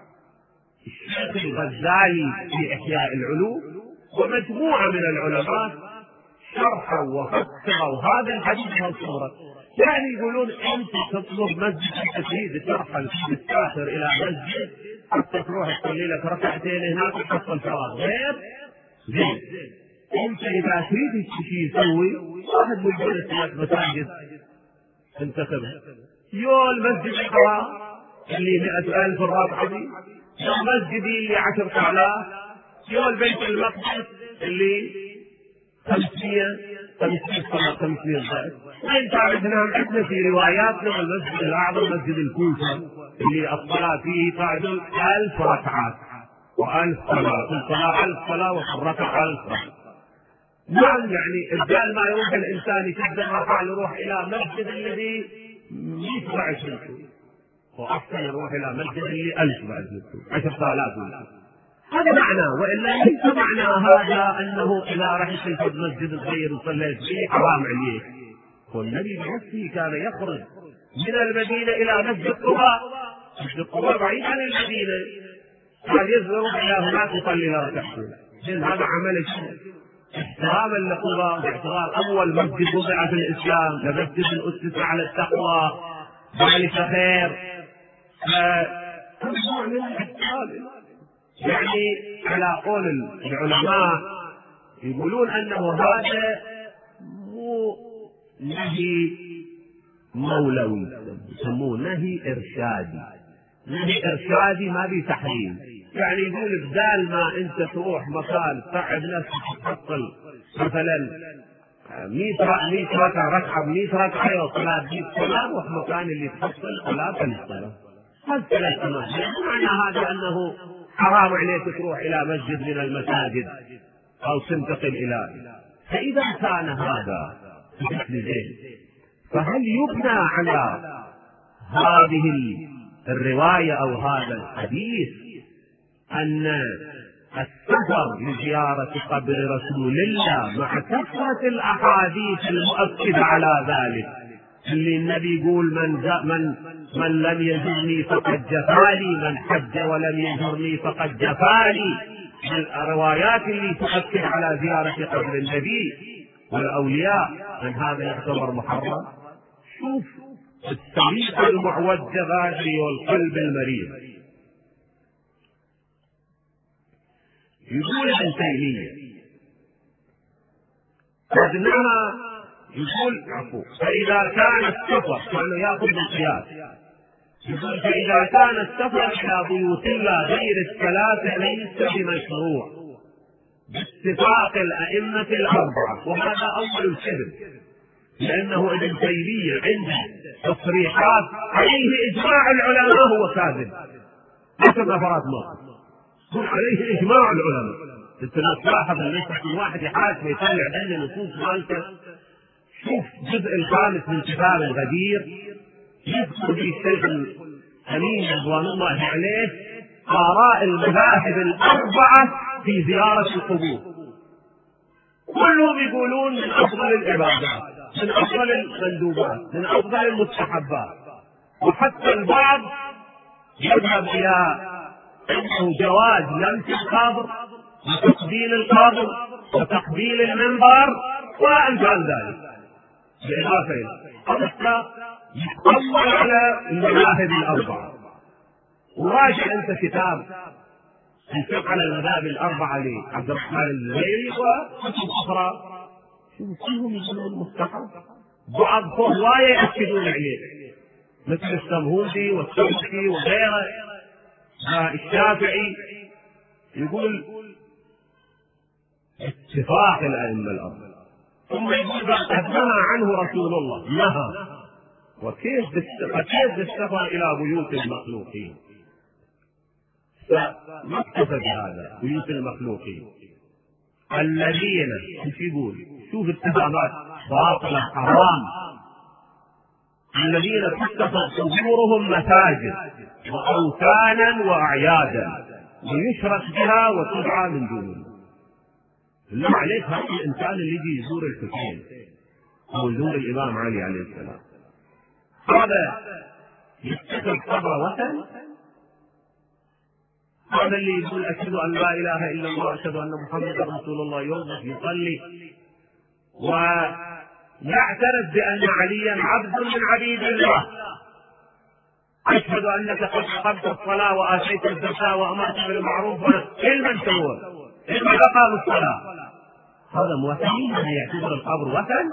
الشيخ الغزالي في إحياء العلوم، ومجموعة من العلماء شرحوا وفسروا هذا الحديث بهالصورة. يعني يقولون أنت تطلب مسجد تريد ترحل في السافر إلى مسجد حتى تروح تصلي لك ركعتين هناك وتحصل فراغ غير زين. أنت إذا تريد شيء يسوي واحد من دول ثلاث مساجد انتخبها. يو المسجد الحرام اللي مئة ألف الرابعة دي، يو مسجدي اللي عشرة آلاف، يو البيت المقدس اللي خمسمية خمسمية صلاة خمسمية ضعف. وين تعرفنا عندنا في رواياتنا المسجد الأعظم مسجد الكوفة اللي الصلاة فيه تعدل ألف ركعات وألف صلاة، الصلاة ألف صلاة والركعة ألف ركعة. نعم، يعني بدال ما يروح الإنسان يشد الرحال يروح إلى مسجد الذي يتبع الشمس، وأحسن يروح إلى مسجد اللي ألف بعد مكتوب عشرة آلاف. هذا معناه، وإلا ليس معنى هذا أنه إذا رحت في مسجد صغير وصليت فيه حرام عليك. والنبي بنفسه كان يخرج من المدينة إلى مسجد قباء، مسجد قباء بعيد عن المدينة، كان يذهب إلى هناك يصلي ركعتين. هذا عمل احتراما لقباء باعتبار أول مسجد وضع في الإسلام، لمسجد أسس على التقوى، ذلك خير. فنوع من الاحترام، يعني على قول العلماء يقولون أنه هذا مو نهي مولوي، يسموه نهي إرشادي. نهي إرشادي ما بي تحريم، يعني يقول بدال ما أنت تروح مكان تعب نفسك تحصل مثلا مئة ركعة بمئة ركعة وصلاة مئة صلاة، روح مكان اللي تحصل صلاة الصلاة. هذا ثلاث أمور. معنى هذا أنه حرام عليك تروح إلى مسجد من المساجد أو تنتقل إلى. فإذا كان هذا بشكل زين، فهل يبنى على هذه الرواية أو هذا الحديث أن السفر لزيارة قبر رسول الله مع كثرة الأحاديث المؤكدة على ذلك، اللي النبي يقول من من من لم يزرني فقد جفاني، من حج ولم يزرني فقد جفاني، الروايات اللي تؤكد على زيارة قبر النبي والأولياء، من هذا يعتبر محرم؟ شوف السميع المعوج غادري والقلب المريض. يقول ابن تيمية قد نرى، يقول عفو فإذا كان السفر، كأنه يأخذ بالقياس، يقول فإذا كان السفر إلى بيوت الله غير الثلاثة ليس بمشروع باتفاق الأئمة الأربعة، وهذا أول الكذب، لأنه ابن تيمية عنده تصريحات عليه إجماع العلماء هو كاذب، حسب نفرات مصر عليه إجماع العلماء. انت لا تلاحظ ان كل واحد يحاكم يطلع عنه نصوص مالته. شوف الجزء الخامس من كتاب الغدير يذكر في الشيخ الأمين رضوان الله عليه آراء المذاهب الأربعة في زيارة القبور، كلهم يقولون من أفضل العبادات، من أفضل المندوبات، من أفضل المستحبات، وحتى البعض يذهب إلى أنه جواز لمس القبر وتقبيل القبر وتقبيل المنبر وأمثال ذلك، بإضافة إلى يتطلع على المذاهب الأربعة. وراجع أنت كتاب الفقه على المذاهب الأربعة لعبد الرحمن الزبيري وكتب أخرى، كلهم يقولون مستحب، بعض هواية يأكدون عليه مثل السمهودي والسمسي وغيره. الشافعي يقول اتفاق الأئمة الأربعة، ثم يقول قد نهى عنه رسول الله، نهى. وكيف كيف بالسفر إلى بيوت المخلوقين؟ فما اكتفى بهذا، بيوت المخلوقين الذين ايش يقول؟ شوف اتفاقات باطلة حرام، الذين تتخذ قبورهم مساجد وأوثانا وأعيادا ويشرك بها وتدعى من دون الله. بالله عليك هذا الإنسان اللي يجي يزور الحسين أو يزور الإمام علي عليه السلام، هذا يتخذ قبر وثن؟ هذا اللي يقول أشهد أن لا إله إلا الله أشهد أن محمدا رسول الله يوقف يصلي ويعترف بأن عليا عبد من عبيد الله، أشهد أنك قد أقمت الصلاة وآتيت الزكاة وأمرت بالمعروف علما سوى علما أقام الصلاة، هذا موثنين يعتبر القبر وثن؟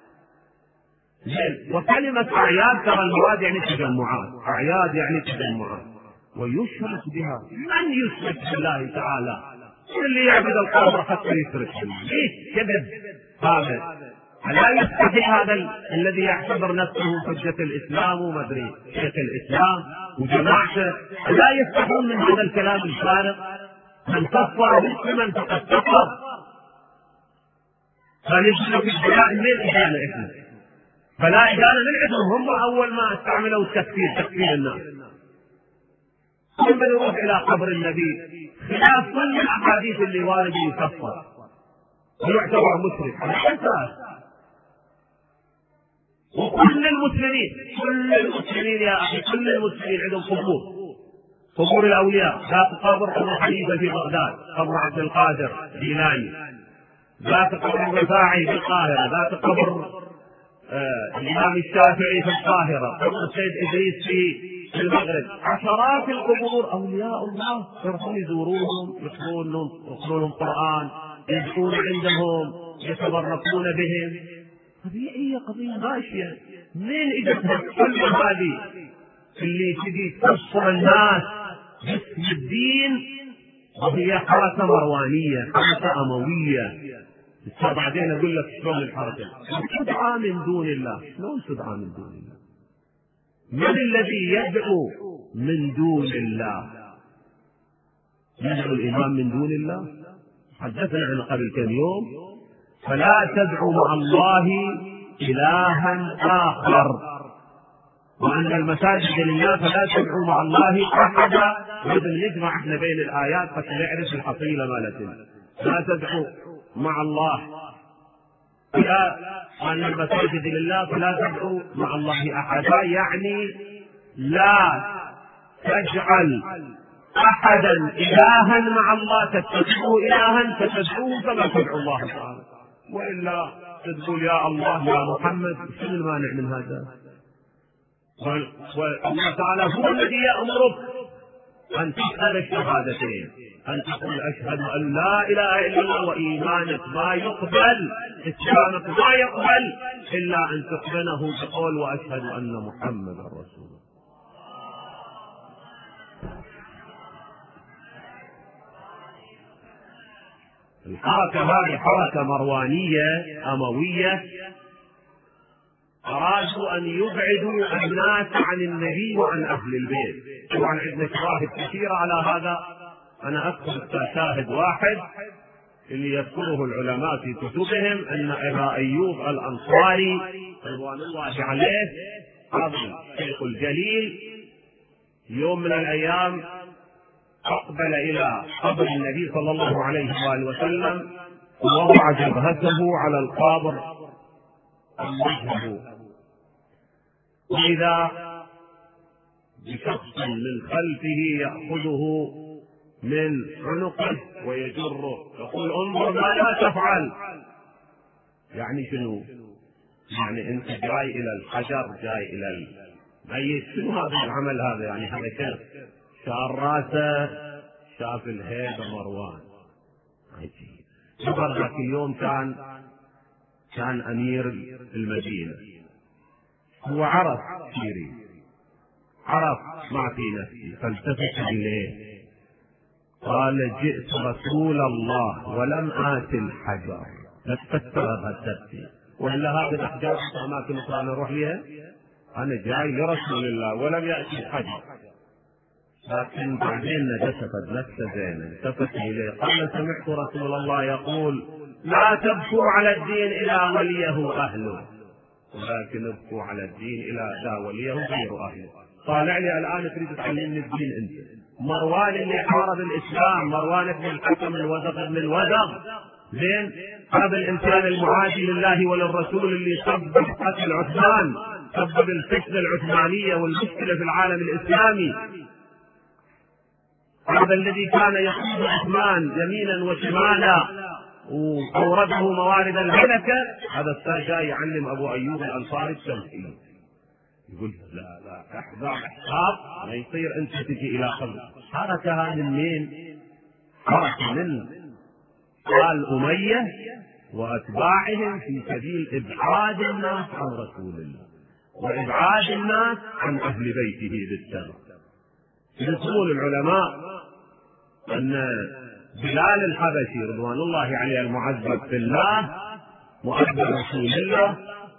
وكلمة أعياد ترى المراد يعني تجمعات، أعياد يعني تجمعات ويشرك بها. من يشرك بالله تعالى؟ اللي يعبد القبر حتى يشرك بالله، ليش كذب هذا؟ لا يستحي هذا الذي يعتبر نفسه حجة الإسلام ومدري شيخ الإسلام وجماعته، لا يستحون من هذا الكلام الفارغ؟ من كفر مسلما فقد كفر. فنجد في البلاء من إجانا إحنا بلاء إجانا من عندهم هم أول ما استعملوا التكفير تكفير الناس. ثم نروح إلى قبر النبي خلاف كل الأحاديث اللي واردة يكفر ويعتبر مشرك على أساس. وكل المسلمين كل المسلمين يا أخي كل المسلمين عندهم قبور، قبور الأولياء. ذات قبر أبو حنيفة في بغداد، قبر عبد القادر الجيلاني، ذات قبر الرفاعي في القاهرة، ذات قبر آه الإمام الشافعي في القاهرة، قبر السيد إدريس في في المغرب. عشرات القبور أولياء الله يروحون يزورونهم، يقرؤون لهم يقرؤون لهم قرآن، يدعون عندهم، يتبركون بهم. قضية قضية ماشية. من إجتها كل هذه اللي تجي تكسر الناس باسم الدين، وهي حركة مروانية، حركة أموية. بعدين أقول لك شلون الحركة تدعى من دون الله. شلون تدعى من دون الله؟ من الذي يدعو من دون الله؟ يدعو الإمام من دون الله؟ حدثنا عن قبل كم يوم فلا تدعوا مع الله إلها آخر، وأن المساجد لله فلا تدعوا مع الله أحدا. لازم نجمع احنا بين الآيات حتى نعرف الحصيلة مالتنا. لا تدعوا مع الله، لا أن المساجد لله فلا تدعوا مع الله أحدا، يعني لا تجعل أحدا إلها مع الله تتخذه إلها فتدعوه كما تدعو الله تعالى، وإلا تقول يا الله يا محمد. شنو المانع من هذا؟ والله تعالى هو الذي يأمرك أن تشهد الشهادتين، أن تقول أشهد أن لا إله إلا الله، وإيمانك ما يقبل، إسلامك ما يقبل إلا أن تقبله بقول وأشهد أن محمد رسول الله. الحركة هذه حركة مروانية أموية، أرادوا أن يبعدوا الناس عن النبي وعن أهل البيت. طبعا عندنا شواهد كثيرة على هذا، أنا أذكر شاهد واحد اللي يذكره العلماء في كتبهم، أن أبا أيوب الأنصاري رضوان الله عليه هذا الشيخ الجليل يوم من الأيام أقبل إلى قبر النبي صلى الله عليه وآله وسلم ووضع جبهته على القبر وجهه، وإذا بشخص من خلفه يأخذه من عنقه ويجره، يقول انظر ماذا تفعل. يعني شنو؟ يعني انت جاي الى الحجر، جاي الى الميت، شنو هذا العمل هذا؟ يعني هذا كيف شار راسه، شاف الهيبه مروان عجيب. خبر ذاك اليوم كان كان امير المدينه، هو عرف سيري، عرف ما في نفسي، فالتفت اليه قال جئت رسول الله ولم آت الحجر. لا تفكر بهالتفسير، ولا هذه الأحجار أماكن أخرى أنا أروح لها، أنا جاي لرسول الله ولم يأتي الحجر. لكن بعدين نجسفت نفسه زينة، التفت إليه قال سمعت رسول الله يقول لا تبكوا على الدين إلى وليه أهله، ولكن ابكوا على الدين إلى ذا وليه غير أهله. طالع لي الآن تريد تعلمني الدين أنت؟ مروان اللي حارب الإسلام، مروان بن الحكم الوزغ بن الوزغ، زين هذا الإنسان المعادي لله وللرسول اللي سبب قتل عثمان، سبب الفتنة العثمانية والمشكلة في العالم الإسلامي، هذا الذي كان يقود عثمان يمينا وشمالا وأورده موارد الهلكة، هذا السر جاي يعلم أبو أيوب الأنصاري التوحيد. يقول لا لا احذر احذر ما يصير انت تجي الى قبر. حركه هذه من مين؟ حركه من آل أمية واتباعهم في سبيل ابعاد الناس عن رسول الله وابعاد الناس عن اهل بيته بالتبع. يقول العلماء ان بلال الحبشي رضوان الله عليه المعذب في الله مؤذن رسول الله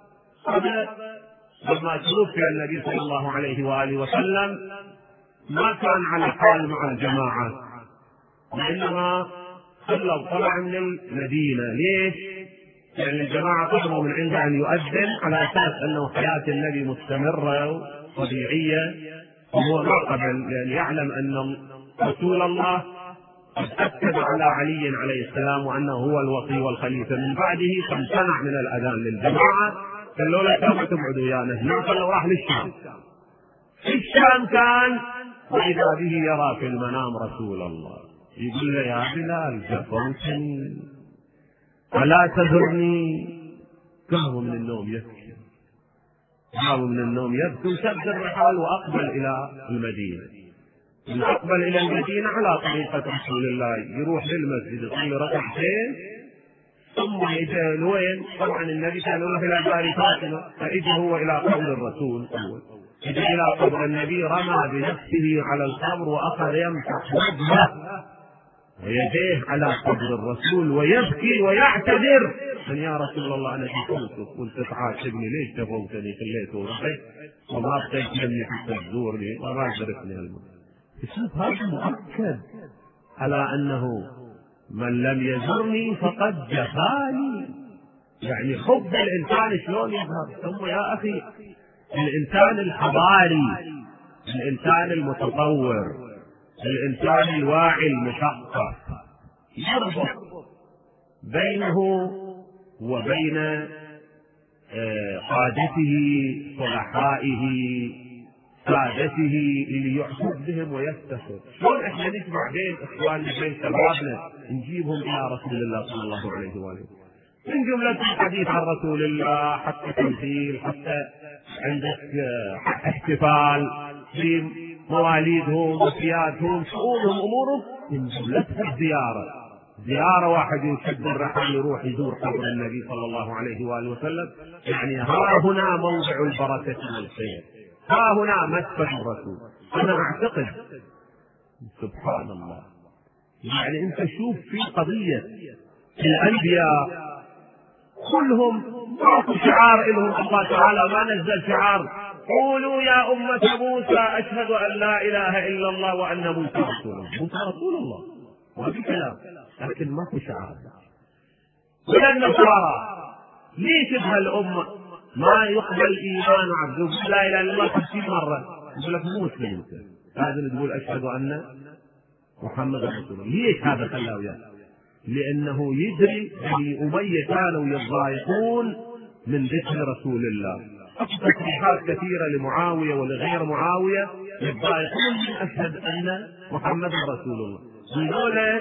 لما توفي النبي صلى الله عليه وآله وسلم ما كان على حال مع الجماعة، وإنما خلوا طلع من المدينة. ليش؟ يعني الجماعة طلبوا من عنده أن يؤذن على أساس أنه حياة النبي مستمرة وطبيعية، وهو ما قبل، لأن يعلم أن رسول الله قد أكد على علي عليه السلام وأنه هو الوصي والخليفة من بعده، فامتنع من الأذان للجماعة. قالوا له كيف تبعدوا ويانا هناك؟ قالوا راح للشام. في الشام كان وإذا به يرى في المنام رسول الله يقول له يا بلال جفوتني ألا تزرني. قاموا من النوم يبكي، قاموا من النوم يبكي، وشد الرحال وأقبل إلى المدينة. من أقبل إلى المدينة على طريقة رسول الله يروح للمسجد يصلي ركعتين ثم يجي لوين؟ طبعا النبي كان يروح إلى دار فاطمة، فإجى هو إلى قبر الرسول أول، إجى إلى قبر النبي، رمى بنفسه على القبر وأخذ يمسح وجهه ويديه على قبر الرسول ويبكي ويعتذر من يا رسول الله أنا جفوتك وأنت تعاتبني، ليش جفوتني خليته ورحت وما بقيت مني حتى تزورني وما دركني الموت. شوف هذا مؤكد على أنه من لم يزرني فقد جفاني. يعني حب الإنسان شلون يظهر؟ ثم يا أخي الإنسان الحضاري، الإنسان المتطور، الإنسان الواعي المثقف يربط بينه وبين قادته صلحائه سادته اللي يعتد بهم ويفتخر. شلون احنا نجمع بين اخواننا بين شبابنا نجيبهم الى رسول الله صلى الله عليه واله من جملة الحديث عن رسول الله حتى تمثيل، حتى عندك احتفال في مواليدهم وفياتهم شؤونهم امورهم، من جملتها الزيارة. زيارة واحد يشد الرحال يروح يزور قبر النبي صلى الله عليه واله وسلم، يعني ها هنا موضع البركة والخير، ها هنا مسبح الرسول. أنا أعتقد سبحان الله، يعني أنت شوف في قضية الأنبياء كلهم ماكو شعار لهم، الله تعالى ما نزل شعار قولوا يا أمة موسى أشهد أن لا إله إلا الله وأن موسى رسول الله. موسى رسول الله ما في كلام، لكن ماكو شعار. ولا النصارى ليش بهالأمة ما يقبل إيمان عبد لا إله إلا الله خمسين مرة يقول لك مو مسلم، لازم تقول أشهد أن محمد رسول الله. ليش هذا خلاه وياه؟ لأنه يدري بني أمية كانوا يضايقون من ذكر رسول الله، تصريحات كثيرة لمعاوية ولغير معاوية يضايقون من أشهد أن محمد رسول الله. هذول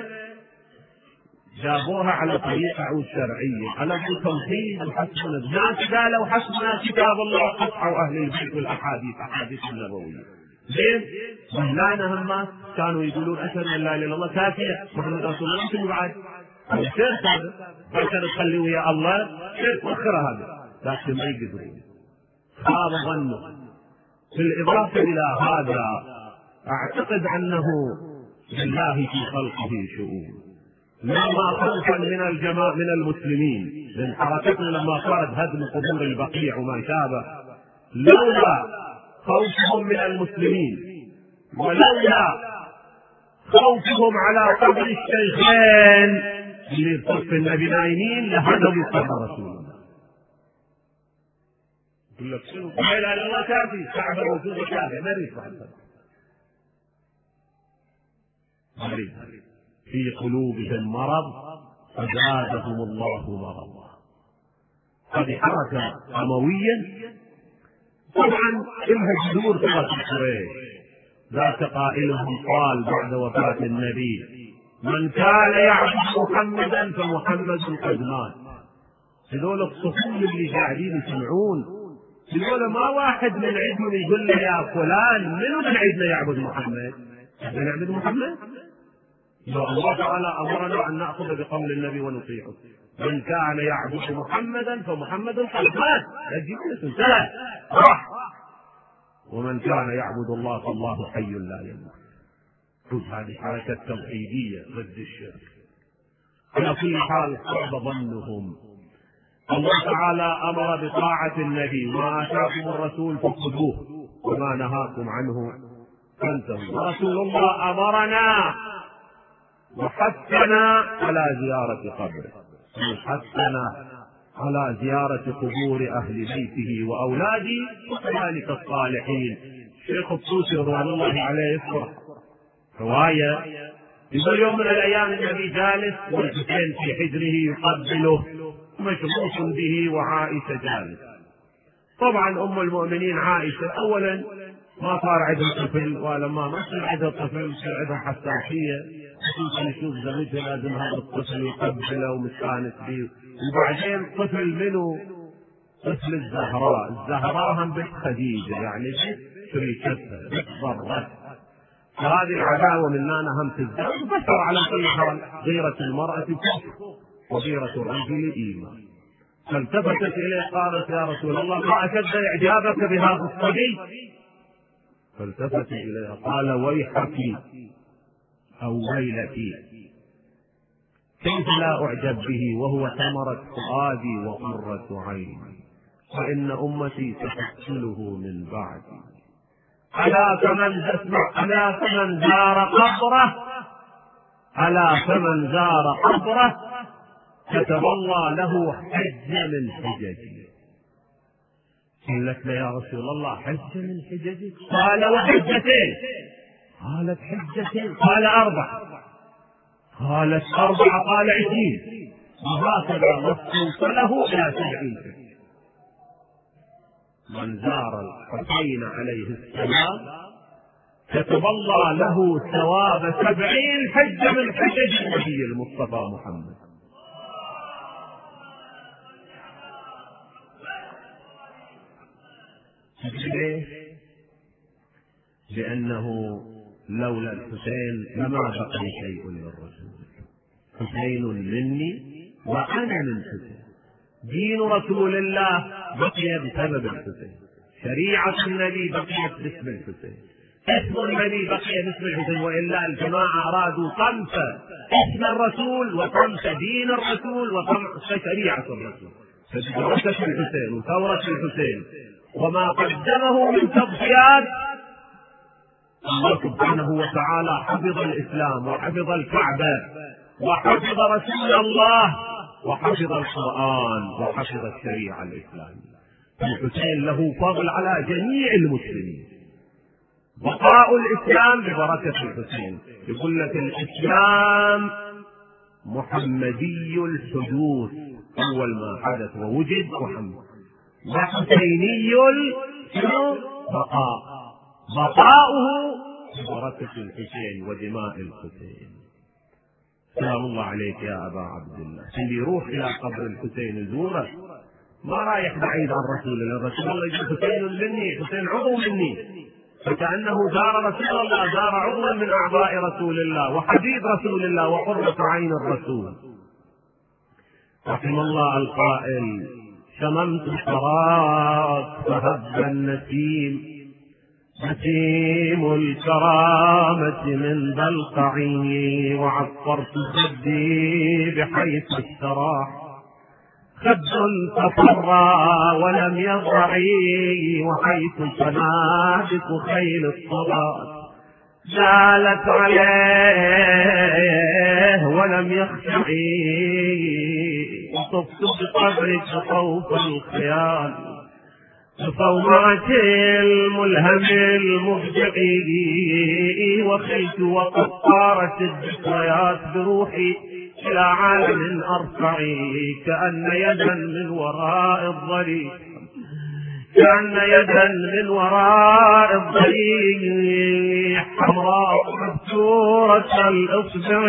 جابوها على طريقة شرعية، على التوحيد وحسبنا الناس قالوا حسبنا كتاب الله قطعوا أهل البيت والأحاديث أحاديث النبوية. زين مهلانا هم كانوا يقولون أشهد أن لا إله إلا الله كافية محمد رسول الله، شنو بعد؟ هذا شرك، هذا بشر تخليه ويا الله شرك وخر هذا، لكن ما يقدرون، خاب ظنه. بالإضافة إلى هذا أعتقد أنه لله في خلقه شؤون، لما خوفا من الجماعة من المسلمين من حركتنا لما صارت هدم قبور البقيع وما شابه، لولا خوفهم من المسلمين ولولا خوفهم على قبر الشيخين اللي بصف النبي نايمين لهدموا قبر رسول الله. يقول لك شنو؟ لا اله الا الله كافي، كعبه موجوده كافيه، ما يريد بعد مريض في قلوبهم مرض فزادهم الله مرضا. هذه حركة أموية طبعا لها جذور في قريش. ذات قائلهم قال بعد وفاة النبي من كان يعبد محمدا فمحمد قد مات. هذول الصفوف اللي قاعدين يسمعون، هذول ما واحد من عندهم يقول له يا فلان منو من عندنا يعبد محمد؟ احنا نعبد محمد؟ الله تعالى أمرنا أن نأخذ بقول النبي ونطيعه. من كان يعبد محمدا فمحمد قد مات، انتهى راح. ومن كان يعبد الله فالله حي لا يموت. هذه حركة توحيدية ضد الشرك. على كل حال صعب ظنهم. الله تعالى أمر بطاعة النبي، ما آتاكم الرسول فخذوه وما نهاكم عنه فانتهوا. ورسول الله أمرنا وحثنا على زيارة قبره، حثنا على زيارة قبور أهل بيته وأولاده وكذلك الصالحين. الشيخ الطوسي رضوان الله عليه يذكر رواية، يقول يوم من الأيام النبي جالس والحسين في حجره يقبله مشغوف به وعائشة جالس. طبعا أم المؤمنين عائشة أولا ما صار عندها طفل، ولما ما صار عندها طفل صار عندها حساسية، خصوصا يشوف زوجها لازم هذا الطفل يقبله ومستانس به. وبعدين طفل منه طفل الزهراء، الزهراء هم بنت خديجة يعني شريكتها بنت ضرة، فهذه العداوة من نانا هم تزداد. وبشر على كل حال غيرة المرأة كفر وغيرة الرجل إيمان. فالتفتت إليه قالت يا رسول الله ما أشد إعجابك بهذا الصبي؟ فالتفت إليها قال ويحك أو ويلك، كيف لا أعجب به وهو ثمرة فؤادي وقرة عيني، فإن أمتي ستقتله من بعدي. ألا فمن اسمع ألا فمن زار قبره ألا فمن زار قبره كتب الله له حج من حججي. قالت له يا رسول الله حج من حججك؟ قال وحجتين. قالت حجتين. قال أربع. قالت أربع. قال عشرين. وهكذا نص له إلى سبعين. من زار الحسين عليه السلام كتب الله له ثواب سبعين حج من حجج النبي المصطفى محمد. ليه؟ لأنه لولا الحسين لما بقي شيء للرسول. حسين مني وأنا من حسين. دين رسول الله بقي بسبب الحسين، شريعة النبي بقيت باسم الحسين، اسم النبي بقي باسم الحسين. وإلا الجماعة أرادوا طمس اسم الرسول وطمس دين الرسول وطمس شريعة الرسول. فدرسة الحسين وثورة الحسين وما قدمه من تضحيات، الله سبحانه وتعالى حفظ الإسلام وحفظ الكعبة وحفظ رسول الله وحفظ القرآن وحفظ الشريعة الإسلامية. الحسين له فضل على جميع المسلمين. بقاء الإسلام ببركة الحسين. يقول لك الإسلام محمدي الحدوث، أول ما حدث ووجد محمد، وحسيني البقاء، بقاؤه ببركة الحسين ودماء الحسين. سلام الله عليك يا أبا عبد الله. اللي يروح إلى قبر الحسين يزوره ما رايح بعيد عن رسول الله. رسول الله يقول حسين مني، حسين عضو مني، فكأنه زار رسول الله، زار عضوا من أعضاء رسول الله وحبيب رسول الله وقرة عين الرسول. رحم الله القائل شممت الفراق فهب النسيم، نسيم الكرامة من بلقعي، وعطرت خدي بحيث استراح، خد تفرى ولم يضرعي، وحيث تنابت خيل الصلاة جالت عليه ولم يخشعي، وطفت بقبرك خوف الخيال بصومعة الملهم المفجعي، وخيت وقد طارت الذكريات بروحي إلى عالم أرفعي، كأن يدا من وراء الضريح، كأن يدا من وراء الضريح حمراء مبتورة الإصبع.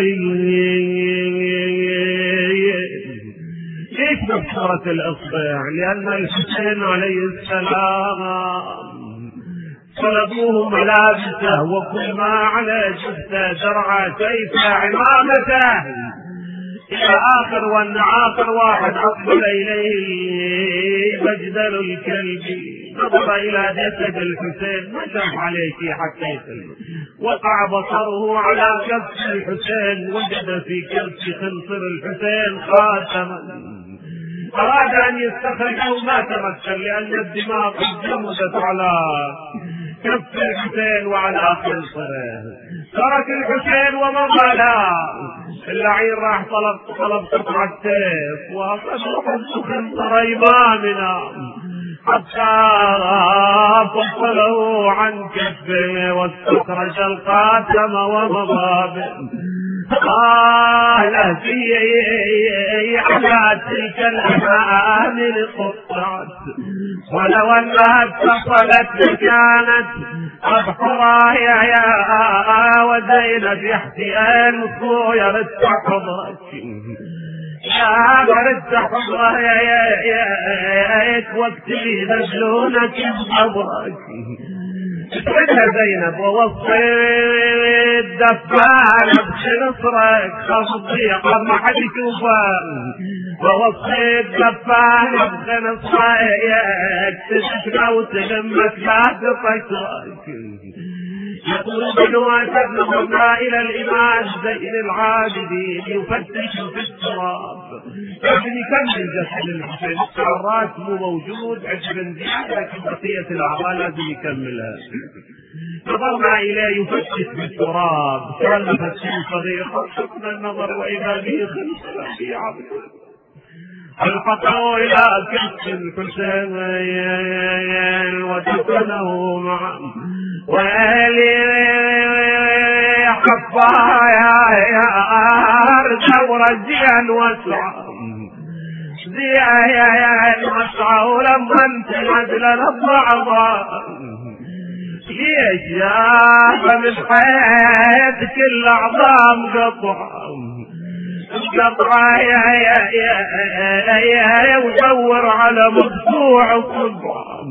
ليش مبتورة الإصبع؟ لأن الحسين عليه السلام طلبوه ملابسه وكل ما على جثته درعه سيفه عمامته إلى آخر، وأن آخر واحد أقبل إليه مجدل الكلب نظر إلى جسد الحسين ما شاف عليه شيء حتى يسلم، وقع بصره على كف الحسين وجد في كف خنصر الحسين خاتما، أراد أن يستخرجه ما تمكن لأن الدماء قد جمدت على كف الحسين وعلى خنصره. ترك الحسين ومضى له اللعين راح طلب طلب قطعة سيف وأخذ خنصر إمامنا حتى فصله عن كفه واستخرج الخاتم ومضى به. آه لا في على تلك الأماني قطعت ولو أنها اتصلت لكانت أبحرها يا يا وزينب يحتئن خويا رد حضرك يا رد حضرك يا يا يا وقت لي نزلونك بحضرك. اسعدها زينب ووصيت دفان بخنصرك خفض ضيقة ما حد يشوفك ووصيت دفان بخنصرك تشكى وتلمك لا تطيرك. يقول بنواتب نظرنا إلى الإمام زين العابدين يفتش في التراب لكن يكمل جسد الحسين الراس مو موجود عند بنزين لكن بقية الأعضاء لازم يكملها. نظرنا إليه يفتش في التراب كان فتش صغير خشقنا النظر وإذا به خلصنا في عبد الفقر إلى كف الحسين ودفنه معه وإلي حفايا أرجع ورجيا واسعا زيا واسعا ولما انتهت لنا الضعضاء ليش يا من حياتك الأعظام قطعا قطعا يا يا يا يا ودور على مقطوع صبعا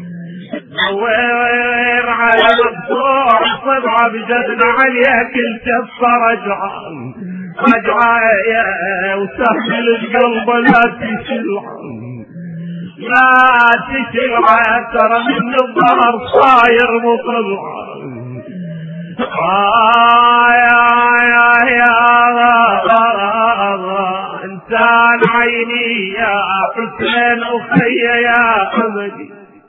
دور على مقطوع صبعا بجدنا عليها كل كفة رجعا رجعا يا وسهل القلب لا تشلع لا تشلع ترى من الظهر صاير مطلع. آه يا يا يا إنسان عيني يا حسين أخي يا أمدي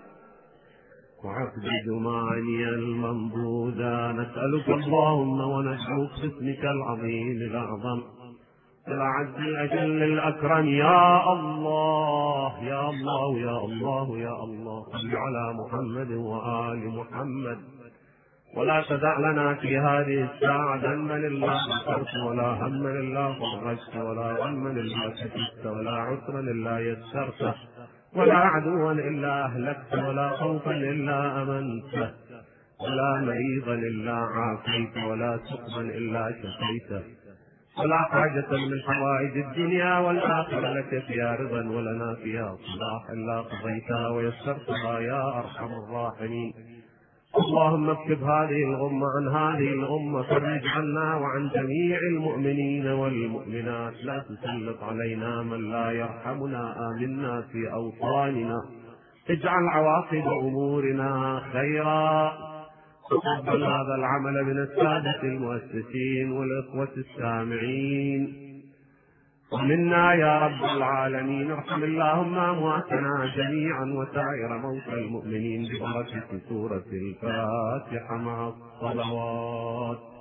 وعقد دماني المنبوذة نسألك اللهم ونشكوك باسمك العظيم الأعظم الأعز الأجل الأكرم يا الله يا الله يا الله يا الله صل على محمد وآل محمد ولا تدع لنا في هذه الساعة ذنبا إلا غفرت ولا هما إلا فرجت ولا غما إلا كشفت ولا عسرا إلا يسرته ولا عدوا إلا أهلكت ولا خوفا إلا أمنته ولا مريضا إلا عافيت ولا سقما إلا شفيته ولا حاجة من حوائج الدنيا والآخرة لك فيها رضا ولنا فيها صلاح إلا قضيتها ويسرتها يا أرحم الراحمين. اللهم اكشف هذه الغمة عن هذه الأمة فرج عنا وعن جميع المؤمنين والمؤمنات لا تسلط علينا من لا يرحمنا آمنا في أوطاننا اجعل عواقب أمورنا خيرا. تقبل هذا العمل من السادة المؤسسين والإخوة السامعين ومنا يا رب العالمين. ارحم اللهم أمواتنا جميعا وسائر موتى المؤمنين ببركة سورة الفاتحة مع الصلوات.